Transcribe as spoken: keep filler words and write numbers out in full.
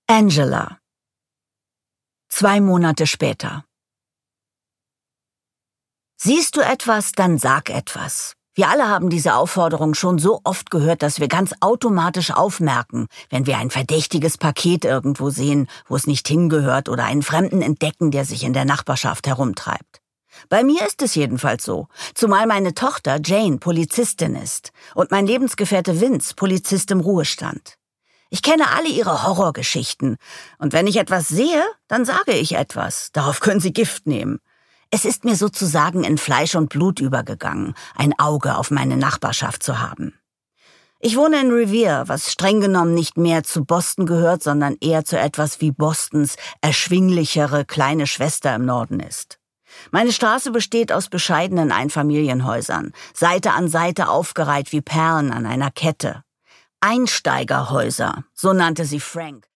Angela. Zwei Monate später. Siehst du etwas, dann sag etwas. Wir alle haben diese Aufforderung schon so oft gehört, dass wir ganz automatisch aufmerken, wenn wir ein verdächtiges Paket irgendwo sehen, wo es nicht hingehört, oder einen Fremden entdecken, der sich in der Nachbarschaft herumtreibt. Bei mir ist es jedenfalls so, zumal meine Tochter Jane Polizistin ist und mein Lebensgefährte Vince Polizist im Ruhestand. Ich kenne alle ihre Horrorgeschichten, und wenn ich etwas sehe, dann sage ich etwas. Darauf können Sie Gift nehmen. Es ist mir sozusagen in Fleisch und Blut übergegangen, ein Auge auf meine Nachbarschaft zu haben. Ich wohne in Revere, was streng genommen nicht mehr zu Boston gehört, sondern eher zu etwas wie Bostons erschwinglichere kleine Schwester im Norden ist. Meine Straße besteht aus bescheidenen Einfamilienhäusern, Seite an Seite aufgereiht wie Perlen an einer Kette. Einsteigerhäuser, so nannte sie Frank.